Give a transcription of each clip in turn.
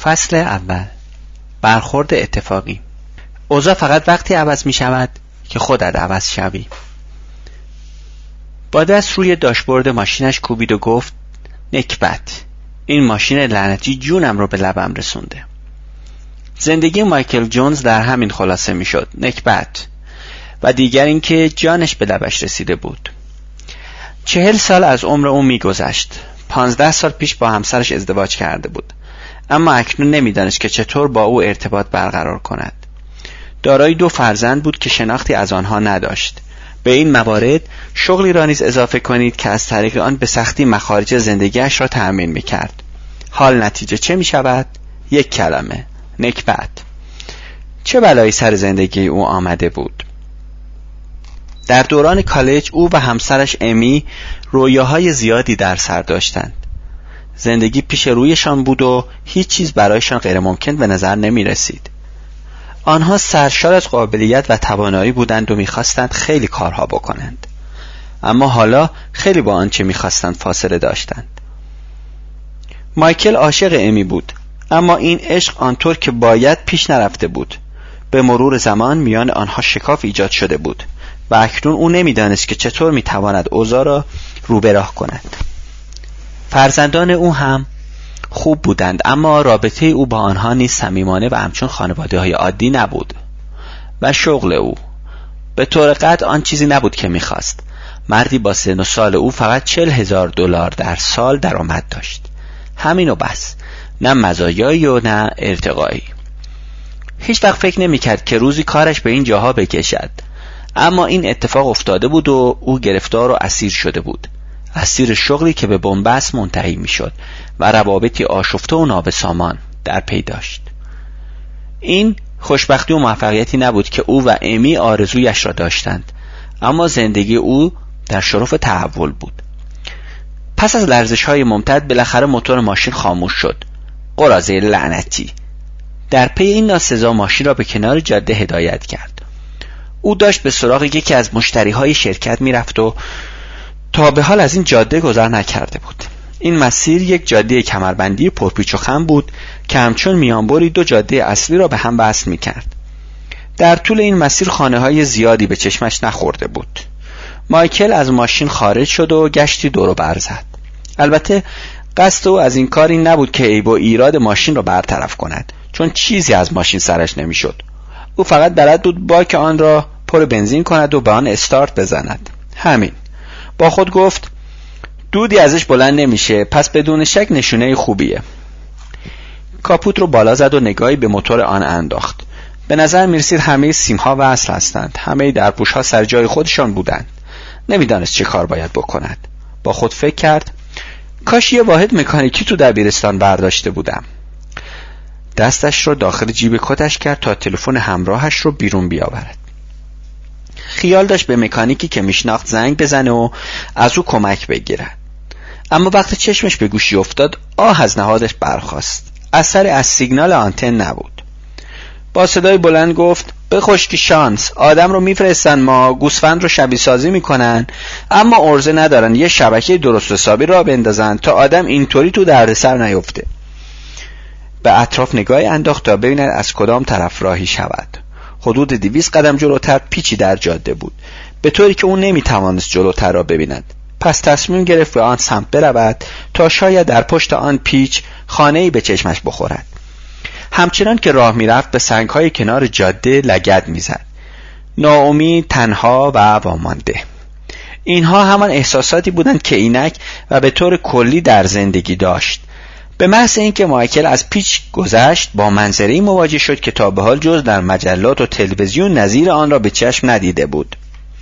فصل اول. برخورد اتفاقی. اوضاع فقط وقتی عوض می شود که خودت عوض شوی. با دست روی داشبورد ماشینش کوبید و گفت نکبت، این ماشین لعنتی جونم رو به لبم رسونده. زندگی مایکل جونز در همین خلاصه می شد، نکبت. و دیگر این که جانش به لبش رسیده بود. 40 سال از عمر او می گذشت. 15 سال پیش با همسرش ازدواج کرده بود، اما اکنون نمی‌دانست که چطور با او ارتباط برقرار کند. دارای 2 فرزند بود که شناختی از آنها نداشت. به این موارد شغلی را نیز اضافه کنید که از طریق آن به سختی مخارج زندگیش را تأمین می‌کرد. حال نتیجه چه می‌شود؟ 1 کلمه: نکبت. چه بلایی سر زندگی او آمده بود؟ در دوران کالج او و همسرش امی رویاهای زیادی در سر داشتند. زندگی پیش رویشان بود و هیچ چیز برایشان غیر ممکن به نظر نمی رسید. آنها سرشار از قابلیت و توانایی بودند و می‌خواستند خیلی کارها بکنند، اما حالا خیلی با آنچه می‌خواستند فاصله داشتند. مایکل عاشق امی بود، اما این عشق آنطور که باید پیش نرفته بود. به مرور زمان میان آنها شکاف ایجاد شده بود و اکنون او نمی‌دانست که چطور می‌تواند اوضاع را رو به راه کند. فرزندان او هم خوب بودند، اما رابطه او با آنها نیز صمیمانه و همچون خانواده‌های عادی نبود. و شغل او به طور قطع آن چیزی نبود که می‌خواست. مردی با سن و سال او فقط $40,000 در سال درآمد داشت. همین و بس، نه مزایایی و نه ارتقایی. هیچ وقت فکر نمی‌کرد که روزی کارش به این جاها بکشد، اما این اتفاق افتاده بود و او گرفتار و اسیر شده بود. اسیر شغلی که به بنبست منتهی میشد و روابطی آشفته و نابسامان در پی داشت. این خوشبختی و موفقیتی نبود که او و امی آرزویش را داشتند، اما زندگی او در شرف تحول بود. پس از لرزش‌های ممتد بالاخره موتور ماشین خاموش شد. قراضه لعنتی. در پی این ناسزا ماشین را به کنار جاده هدایت کرد. او داشت به سراغ یکی از مشتریهای شرکت میرفت و تا به حال از این جاده گذر نکرده بود. این مسیر یک جاده کمربندی پرپیچ و خم بود که همچون میانبری 2 جاده اصلی را به هم وصل می‌کرد. در طول این مسیر خانه‌های زیادی به چشمش نخورده بود. مایکل از ماشین خارج شد و گشتی دور و بر زد. البته قصد او از این کار این نبود که عیب و ایراد ماشین را برطرف کند، چون چیزی از ماشین سرش نمی‌شد. او فقط بلد بود باک آن را پر بنزین کند و به آن استارت بزند. همین. با خود گفت دودی ازش بلند نمیشه، پس بدون شک نشونه خوبیه. کاپوت رو بالا زد و نگاهی به موتور آن انداخت. به نظر میرسید همه سیم‌ها وصل هستند. همه درپوش‌ها سر جای خودشان بودند. نمیدانست چه کار باید بکند. با خود فکر کرد کاش یه واحد مکانیکی تو دبیرستان برداشته بودم. دستش رو داخل جیب کتش کرد تا تلفن همراهش رو بیرون بیاورد. خیال داشت به مکانیکی که میشناخت زنگ بزنه و از او کمک بگیرد، اما وقتی چشمش به گوشی افتاد آه از نهادش برخاست. اثری از سیگنال آنتن نبود. با صدای بلند گفت به خشکی شانس، آدم رو میفرستن ما گوسفند رو شبیه سازی میکنن، اما عرضه ندارن یه شبکه درست حسابی را بندازن تا آدم اینطوری تو دردسر نیفته. به اطراف نگاهی انداخت تا ببیند از کدام طرف راهی شود. حدود 200 قدم جلوتر پیچی در جاده بود، به طوری که اون نمیتوانست جلوتر را ببیند. پس تصمیم گرفت به آن سمت برود تا شاید در پشت آن پیچ خانه‌ای به چشمش بخورد. همچنان که راه میرفت به سنگ‌های کنار جاده لگد میزد. ناامید، تنها و وامانده. اینها همان احساساتی بودند که اینک و به طور کلی در زندگی داشت. به محض اینکه مایکل از پیچ گذشت با منظره‌ای مواجه شد که تا به حال جز در مجلات و تلویزیون نظیر آن را به چشم ندیده بود.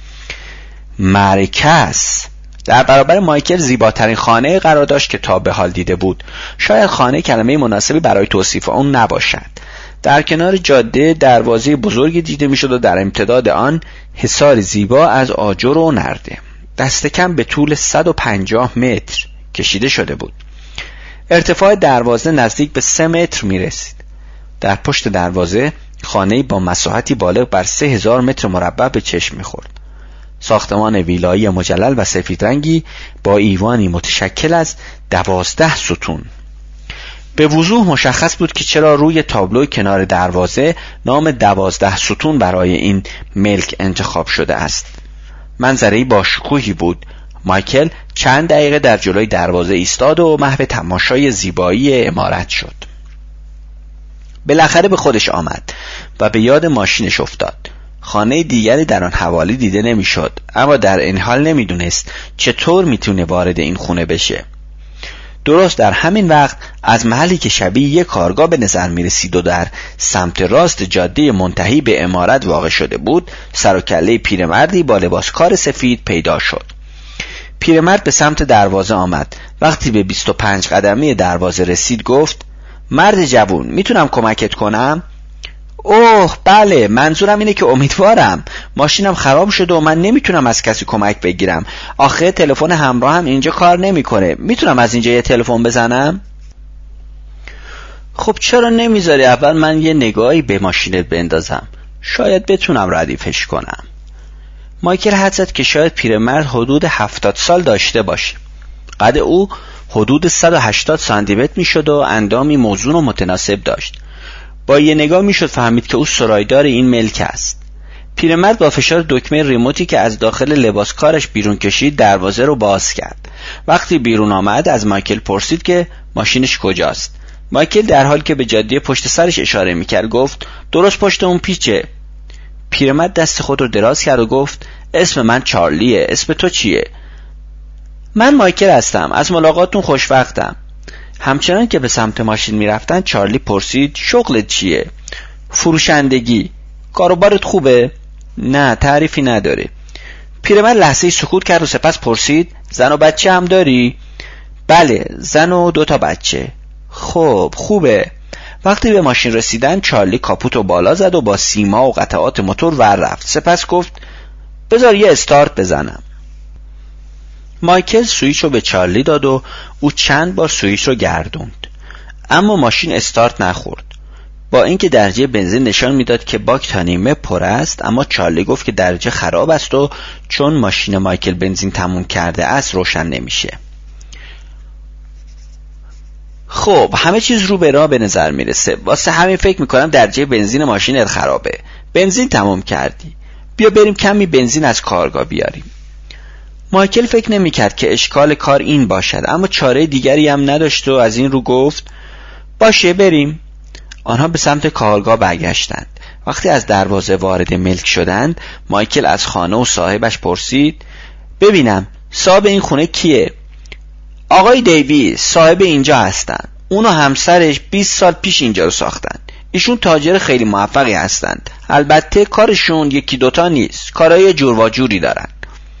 مرکز در برابر مایکل زیباترین خانه قرار داشت که تا به حال دیده بود. شاید خانه کلمه مناسبی برای توصیف آن نباشد. در کنار جاده دروازه بزرگی دیده میشد و در امتداد آن حصاری زیبا از آجر و نرده دست کم به طول 150 متر کشیده شده بود. ارتفاع دروازه نزدیک به 3 متر می رسید. در پشت دروازه خانه‌ای با مساحتی بالغ بر 3000 متر مربع به چشم می خورد. ساختمان ویلایی مجلل و سفید رنگی با ایوانی متشکل از 12 ستون. به وضوح مشخص بود که چرا روی تابلو کنار دروازه نام 12 ستون برای این ملک انتخاب شده است. منظره‌ای با شکوهی بود. مایکل چند دقیقه در جلوی دروازه ایستاد و محو تماشای زیبایی عمارت شد. بالاخره به خودش آمد و به یاد ماشینش افتاد. خانه دیگری در آن حوالی دیده نمیشد، اما در این حال نمیدونست چطور میتونه وارد این خونه بشه. درست در همین وقت از محلی که شبیه یک کارگاه به نظر میرسید و در سمت راست جاده منتهی به عمارت واقع شده بود، سر و کله پیرمردی با لباس کار سفید پیدا شد. پیرمرد به سمت دروازه آمد. وقتی به 25 قدمی دروازه رسید گفت: مرد جوون، میتونم کمکت کنم؟ اوه بله، منظورم اینه که امیدوارم. ماشینم خراب شده و من نمیتونم از کسی کمک بگیرم. آخه تلفن همراهم اینجا کار نمیکنه. میتونم از اینجا یه تلفن بزنم؟ خب چرا نمیذاری اول من یه نگاهی به ماشینت بندازم؟ شاید بتونم ردیفش کنم. مایکل حدس زد که شاید پیرمرد حدود 70 سال داشته باشه. قد او حدود 180 سانتی متر میشد و اندامی موزون و متناسب داشت. با یه نگاه میشد فهمید که او سرایدار این ملک است. پیرمرد با فشار دکمه ریموتی که از داخل لباس کارش بیرون کشید دروازه رو باز کرد. وقتی بیرون آمد از مایکل پرسید که ماشینش کجاست. مایکل در حالی که به جاده پشت سرش اشاره میکرد گفت: درست پشت اون پیچه. پیرمرد دست خود رو دراز کرد و گفت: اسم من چارلیه. اسم تو چیه؟ من مایکل هستم. از ملاقاتتون خوشوقتم. همچنان که به سمت ماشین میرفتن چارلی پرسید: شغلت چیه؟ فروشندگی. کاروبارت خوبه؟ نه، تعریفی نداره. پیرمرد لحظه‌ای سکوت کرد و سپس پرسید: زن و بچه هم داری؟ بله، زن و 2 بچه. خب خوبه. وقتی به ماشین رسیدن چارلی کاپوتو بالا زد و با سیما و قطعات موتور ور رفت. سپس گفت: بذار یه استارت بزنم. مایکل سوئیچ رو به چارلی داد و او چند بار سوئیچ رو گردوند، اما ماشین استارت نخورد. با اینکه درجه بنزین نشان میداد که باک تا نیمه پر است، اما چارلی گفت که درجه خراب است و چون ماشین مایکل بنزین تموم کرده است روشن نمیشه. خب همه چیز رو به راه به نظر میرسه. واسه همین فکر میکنم درجه بنزین ماشینت خرابه. بنزین تموم کردی. بیا بریم کمی بنزین از کارگاه بیاریم. مایکل فکر نمی‌کرد که اشکال کار این باشد، اما چاره دیگری هم نداشت و از این رو گفت: باشه بریم. آنها به سمت کارگاه برگشتند. وقتی از دروازه وارد ملک شدند مایکل از خانه و صاحبش پرسید: ببینم صاحب این خونه کیه؟ آقای دیویس صاحب اینجا هستن. اون و همسرش 20 سال پیش اینجا رو ساختن. ایشون تاجر خیلی موفقی هستند. البته کارشون یکی دوتا نیست، کارهای جور و جوری دارن.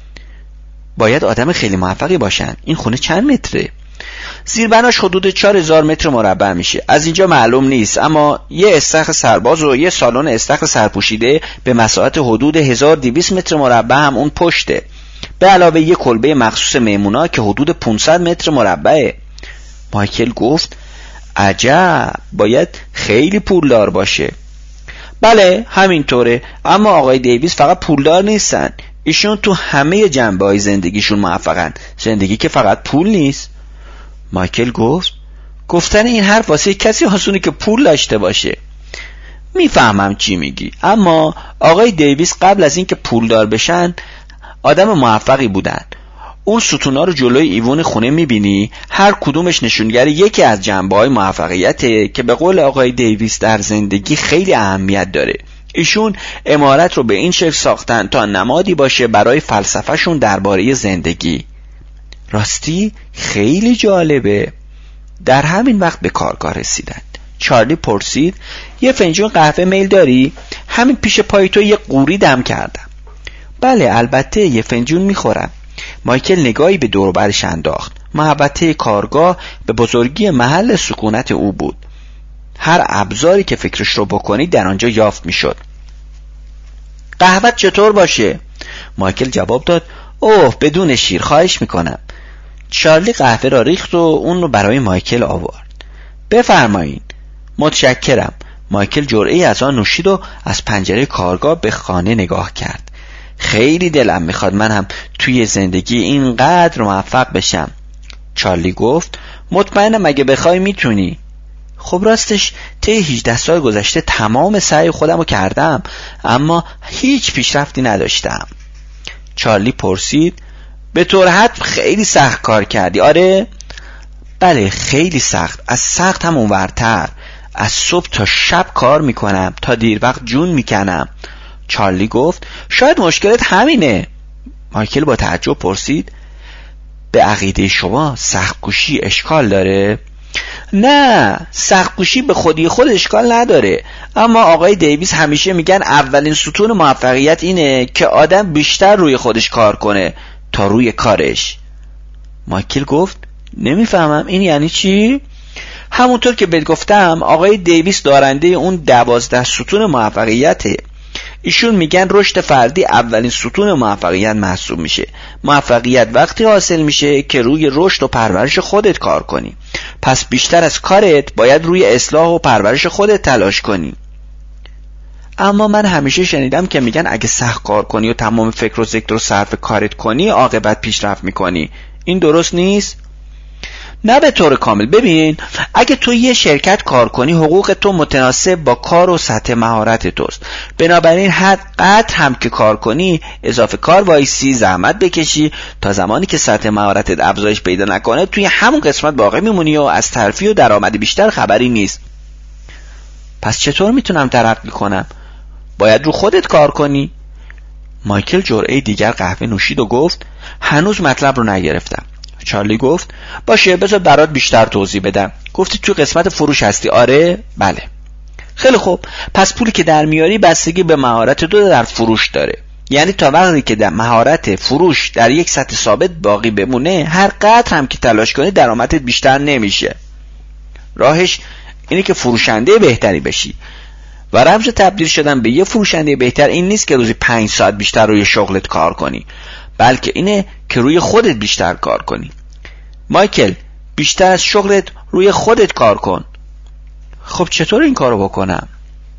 باید آدم خیلی موفقی باشن. این خونه چند متره؟ زیربناش حدود 4000 متر مربع میشه. از اینجا معلوم نیست، اما یه استخر سرباز و یه سالن استخر سرپوشیده به مساحت حدود 1200 متر مربع هم اون پشته، به علاوه یه کلبه مخصوص میمونا که حدود 500 متر مربعه. مایکل گفت: عجب، باید خیلی پولدار باشه. بله همینطوره، اما آقای دیویس فقط پولدار نیستن. ایشون تو همه جنبه‌های زندگیشون موفقن. زندگی که فقط پول نیست. مایکل گفت: گفتن این حرف واسه کسی آسونه که پول داشته باشه. میفهمم چی میگی، اما آقای دیویس قبل از اینکه پولدار بشن آدم موفقی بودن. اون ستونا رو جلوی ایوون خونه میبینی؟ هر کدومش نشونگر یکی از جنبه‌های موفقیته که به قول آقای دیویس در زندگی خیلی اهمیت داره. ایشون عمارت رو به این شکل ساختن تا نمادی باشه برای فلسفه‌شون درباره زندگی. راستی خیلی جالبه. در همین وقت به کارگاه رسیدند. چارلی پرسید: یه فنجون قهوه میل داری؟ همین پیش پای تو یه قوری دم کردم. بله البته، یه فنجون میخورم. مایکل نگاهی به دور و برش انداخت. محوطه کارگاه به بزرگی محل سکونت او بود. هر ابزاری که فکرش رو بکنی در آنجا یافت میشد. قهوه چطور باشه؟ مایکل جواب داد: اوه بدون شیر، خواهش میکنم. چارلی قهوه را ریخت و اون رو برای مایکل آورد. بفرمایین. متشکرم. مایکل جرعه‌ای از آن نوشید و از پنجره کارگاه به خانه نگاه کرد. خیلی دلم میخواد من هم توی زندگی اینقدر موفق بشم. چارلی گفت: مطمئنم اگه بخوای میتونی. خب راستش طی 18 سال گذشته تمام سعی خودم رو کردم اما هیچ پیشرفتی نداشتم. چارلی پرسید به طور حد خیلی سخت کار کردی؟ آره؟ بله خیلی سخت، از سخت هم اونورتر. از صبح تا شب کار میکنم، تا دیر وقت جون میکنم. چارلی گفت شاید مشکلت همینه. مایکل با تعجب پرسید به عقیده شما سخت‌کوشی اشکال داره؟ نه، سخت‌کوشی به خودی خود اشکال نداره، اما آقای دیویس همیشه میگن اولین ستون موفقیت اینه که آدم بیشتر روی خودش کار کنه تا روی کارش. مایکل گفت نمیفهمم این یعنی چی؟ همونطور که بهت گفتم آقای دیویس دارنده اون 12 ستون موفقیته. ایشون میگن رشد فردی اولین ستون موفقیت محسوب میشه. موفقیت وقتی حاصل میشه که روی رشد و پرورش خودت کار کنی. پس بیشتر از کارت باید روی اصلاح و پرورش خودت تلاش کنی. اما من همیشه شنیدم که میگن اگه سخت کار کنی و تمام فکر و ذکر رو صرف کارت کنی عاقبت پیشرفت میکنی. این درست نیست؟ نه به طور کامل. ببین، اگه تو یه شرکت کار کنی حقوق تو متناسب با کار و سطح مهارت توست. بنابراین هر قدر هم که کار کنی اضافه کار وایسی، زحمت بکشی تا زمانی که سطح مهارتت افزایش پیدا نکنه توی همون قسمت باقی میمونی و از ترفیع و درآمد بیشتر خبری نیست. پس چطور میتونم ترقی کنم؟ باید رو خودت کار کنی. مایکل جرعه دیگر قهوه نوشید و گفت هنوز مطلب رو نگرفتم. چارلی گفت باشه بذار برات بیشتر توضیح بدم. گفتی توی قسمت فروش هستی؟ آره؟ بله. خیلی خوب، پس پولی که در میاری بستگی به مهارت تو در فروش داره. یعنی تا وقتی که در مهارت فروش در یک سطح ثابت باقی بمونه هر قدر هم که تلاش کنی درآمدت بیشتر نمیشه. راهش اینه که فروشنده بهتری بشی و رمز تبدیل شدن به یه فروشنده بهتر این نیست که روزی 5 ساعت بیشتر روی شغلت کار کنی، بلکه اینه که روی خودت بیشتر کار کنی. مایکل، بیشتر از شغلت روی خودت کار کن. خب چطور این کارو بکنم؟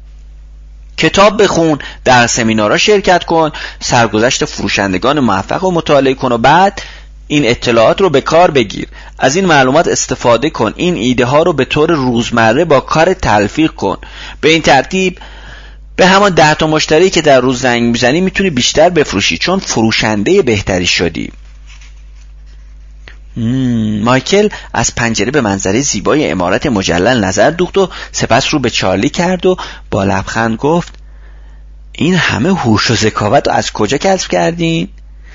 کتاب بخون، در سمینارها شرکت کن، سرگذشت فروشندگان موفق رو مطالعه کن و بعد این اطلاعات رو به کار بگیر. از این معلومات استفاده کن. این ایده ها رو به طور روزمره با کار تلفیق کن. به این ترتیب به همان 10 تا مشتری که در روز زنگ میزنی میتونی بیشتر بفروشی چون فروشنده بهتری شدی. مایکل از پنجره به منظره زیبای عمارت مجلل نظر دوخت و سپس رو به چارلی کرد و با لبخند گفت این همه هوش و ذکاوت رو از کجا کسب کردین؟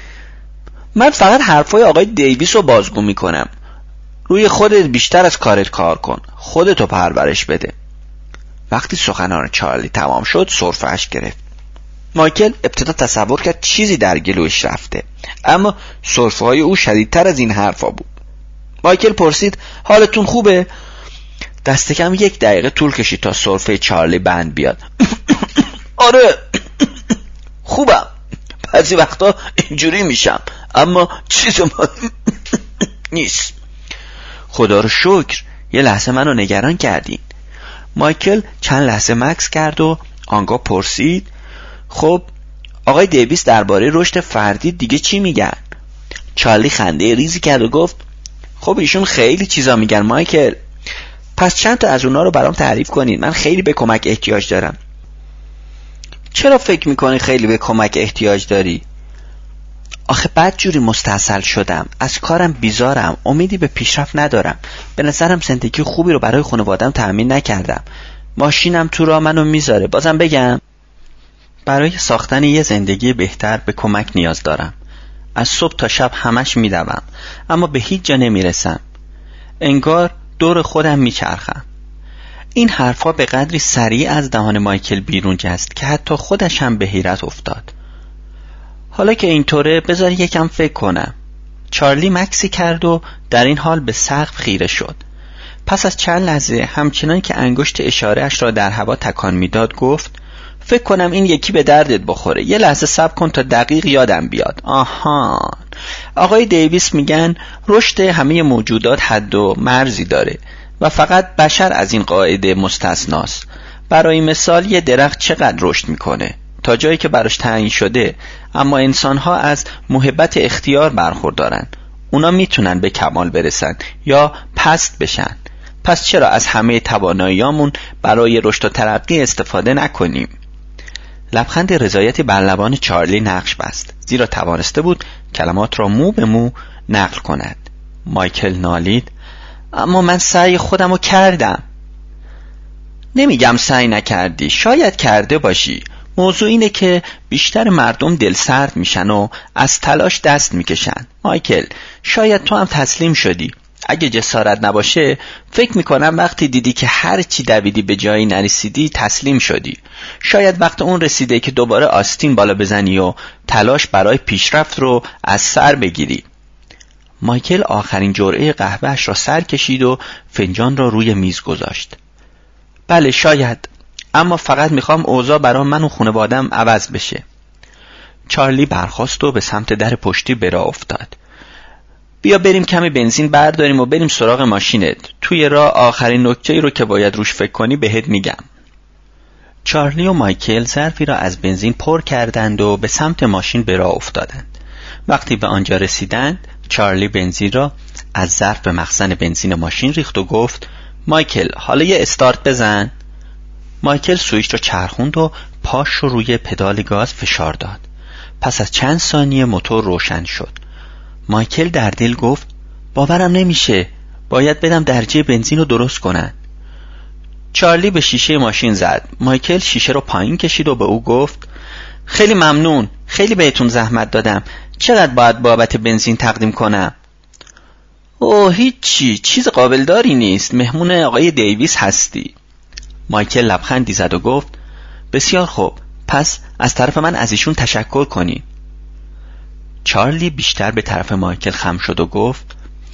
من فقط حرفای آقای دیویس رو بازگو میکنم. روی خودت بیشتر از کارت کار کن، خودتو پرورش بده. وقتی سخنان چارلی تمام شد سرفه‌اش گرفت. مایکل ابتدا تصور کرد چیزی در گلوش رفته، اما سرفه‌های او شدیدتر از این حرفا بود. مایکل پرسید حالتون خوبه؟ دست کم 1 دقیقه طول کشید تا سرفه چارلی بند بیاد. آره خوبم، بعضی وقتا اینجوری میشم اما چیز مهم نیست. خدا رو شکر. یه لحظه منو نگران کردین. مایکل چند لحظه مکث کرد و آنگاه پرسید خب آقای دیویس درباره رشد فردی دیگه چی میگن؟ چارلی خنده ریزی کرد و گفت خب ایشون خیلی چیزا میگن مایکل. پس چند تا از اونا رو برام تعریف کنید. من خیلی به کمک احتیاج دارم. چرا فکر میکنی خیلی به کمک احتیاج داری؟ آخه بدجوری مستحصل شدم، از کارم بیزارم، امیدی به پیشرفت ندارم. به نظرم زندگی خوبی رو برای خانواده‌ام تأمین نکردم. ماشینم تو راه منو میذاره. بازم بگم برای ساختن یه زندگی بهتر به کمک نیاز دارم. از صبح تا شب همش میدوم اما به هیچ جا نمیرسم. انگار دور خودم میچرخم. این حرفا به قدری سریع از دهان مایکل بیرون جست که حتی خودش هم به حیرت افتاد. حالا که اینطوره بذار یکم فکر کنم. چارلی مکسی کرد و در این حال به سقف خیره شد. پس از چند لحظه همچنان که انگشت اشاره‌اش را در هوا تکان میداد گفت فکر کنم این یکی به دردت بخوره. یه لحظه صبر کن تا دقیق یادم بیاد. آهان، آقای دیویس میگن رشد همه موجودات حد و مرزی داره و فقط بشر از این قاعده مستثناست. برای مثال یه درخت چقدر رشد میکنه تا جایی که براش تعیین شده، اما انسان‌ها از موهبت اختیار برخوردارن. اونا میتونن به کمال برسن یا پست بشن. پس چرا از همه تواناییامون برای رشد و ترقی استفاده نکنیم؟ لبخند رضایتی بر لبان چارلی نقش بست، زیرا توانسته بود کلمات را مو به مو نقل کند. مایکل نالید: اما من سعی خودمو کردم. نمیگم سعی نکردی، شاید کرده باشی. موضوع اینه که بیشتر مردم دل سرد میشن و از تلاش دست میکشن. مایکل، شاید تو هم تسلیم شدی. اگه جسارت نباشه فکر میکنم وقتی دیدی که هر چی دویدی به جایی نرسیدی تسلیم شدی. شاید وقت اون رسیده که دوباره آستین بالا بزنی و تلاش برای پیشرفت رو از سر بگیری. مایکل آخرین جرعه قهوه‌اش را سر کشید و فنجان را روی میز گذاشت. بله شاید، اما فقط میخوام اوضاع برای من و خانواده‌ام عوض بشه. چارلی برخاست و به سمت در پشتی به راه افتاد. بیا بریم کمی بنزین برداریم و بریم سراغ ماشینت. توی راه آخرین نکته‌ای رو که باید روش فکر کنی بهت میگم. چارلی و مایکل ظرفی را از بنزین پر کردند و به سمت ماشین به راه افتادند. وقتی به آنجا رسیدند، چارلی بنزین را از ظرف به مخزن بنزین ماشین ریخت و گفت: مایکل، حالا یه استارت بزن. مایکل سوئیچ را چرخوند و پاش رو روی پدال گاز فشار داد. پس از چند ثانیه موتور روشن شد. مایکل در دل گفت: باورم نمیشه، باید بدم درجه بنزین رو درست کنن. چارلی به شیشه ماشین زد. مایکل شیشه رو پایین کشید و به او گفت: خیلی ممنون، خیلی بهتون زحمت دادم. چقدر باید بابت بنزین تقدیم کنم؟ اوه هیچی، چیز قابل داری نیست، مهمون آقای دیویس هستی. مایکل لبخندی زد و گفت: بسیار خوب، پس از طرف من از ایشون تشکر کنی. چارلی بیشتر به طرف مایکل خم شد و گفت: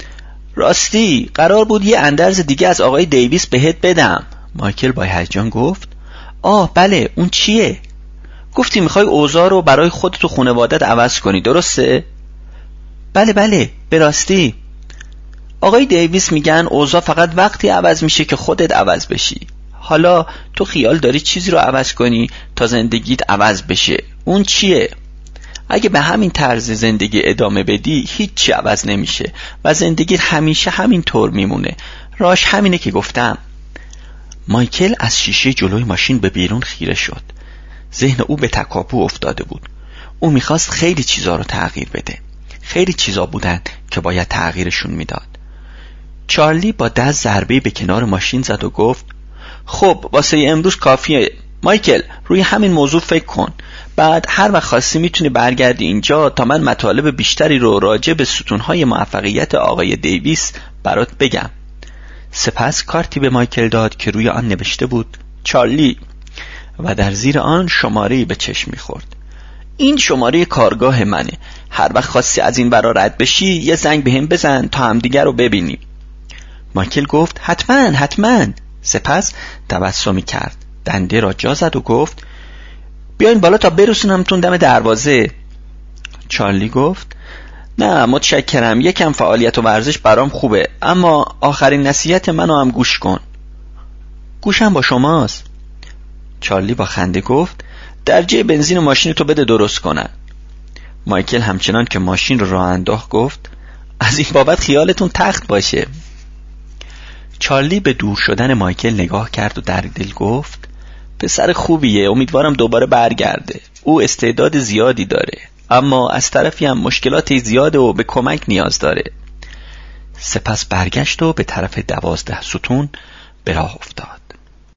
راستی قرار بود یه اندرز دیگه از آقای دیویس بهت بدم. مایکل با هیجان گفت: آه بله، اون چیه؟ گفتی میخوای اوضاع رو برای خودت و خانوادت عوض کنی، درسته؟ بله، به راستی. آقای دیویس میگن اوضاع فقط وقتی عوض میشه که خودت عوض بشی. حالا تو خیال داری چیزی رو عوض کنی تا زندگیت عوض بشه. اون چیه؟ اگه به همین طرز زندگی ادامه بدی هیچی عوض نمیشه و زندگیت همیشه همین طور میمونه. راش همینه که گفتم. مایکل از شیشه جلوی ماشین به بیرون خیره شد. ذهن او به تکاپو افتاده بود. او میخواست خیلی چیزا رو تغییر بده. خیلی چیزا بودن که باید تغییرشون میداد. چارلی با دست ضربه به کنار ماشین زد و گفت: خب واسه امروز کافیه. مایکل، روی همین موضوع فکر کن. بعد هر وقت خواستی میتونی برگردی اینجا تا من مطالب بیشتری رو راجع به ستونهای موفقیت آقای دیویس برات بگم. سپس کارتی به مایکل داد که روی آن نوشته بود: چارلی، و در زیر آن شماره‌ای به چشم می‌خورد. این شماره کارگاه منه. هر وقت خواستی از این برا رد بشی یه زنگ بهم بزن تا همدیگر رو ببینیم. مایکل گفت: حتما. سپس تبسمی کرد، دنده را جا زد و گفت: بیاین بالا تا برسونمتون دم دروازه. چارلی گفت: نه متشکرم، یکم فعالیت و ورزش برام خوبه، اما آخرین نصیحت منو هم گوش کن. گوشم با شماست. چارلی با خنده گفت: درجه بنزین ماشین تو بده درست کنن. مایکل همچنان که ماشین رو راه انداخت گفت: از این بابت خیالتون تخت باشه. چارلی به دور شدن مایکل نگاه کرد و در دل گفت: پسر خوبیه، امیدوارم دوباره برگرده. او استعداد زیادی داره، اما از طرفی هم مشکلات زیاده و به کمک نیاز داره. سپس برگشت و به طرف 12 ستون به راه افتاد.